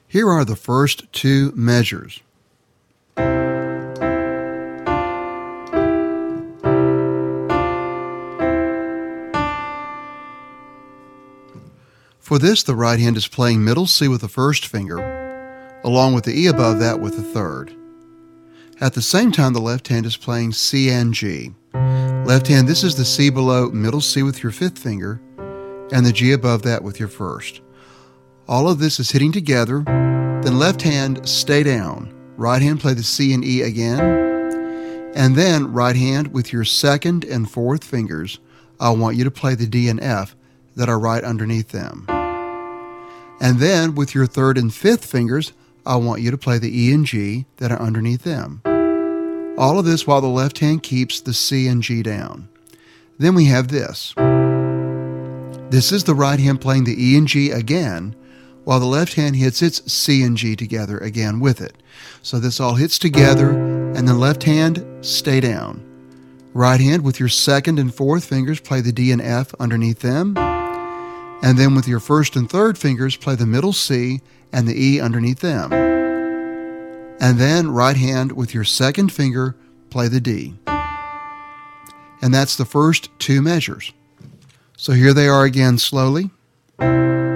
Here are the first two measures. For this, the right hand is playing middle C with the first finger, along with the E above that with the third. At the same time, the left hand is playing C and G. Left hand, this is the C below middle C with your fifth finger, and the G above that with your first. All of this is hitting together. Then left hand, stay down. Right hand, play the C and E again. And then right hand, with your second and fourth fingers, I want you to play the D and F that are right underneath them. And then with your third and fifth fingers, I want you to play the E and G that are underneath them. All of this while the left hand keeps the C and G down. Then we have this. This is the right hand playing the E and G again, while the left hand hits its C and G together again with it. So this all hits together, and then left hand, stay down. Right hand, with your second and fourth fingers, play the D and F underneath them. And then with your first and third fingers, play the middle C and the E underneath them. And then right hand, with your second finger, play the D. And that's the first two measures. So here they are again slowly.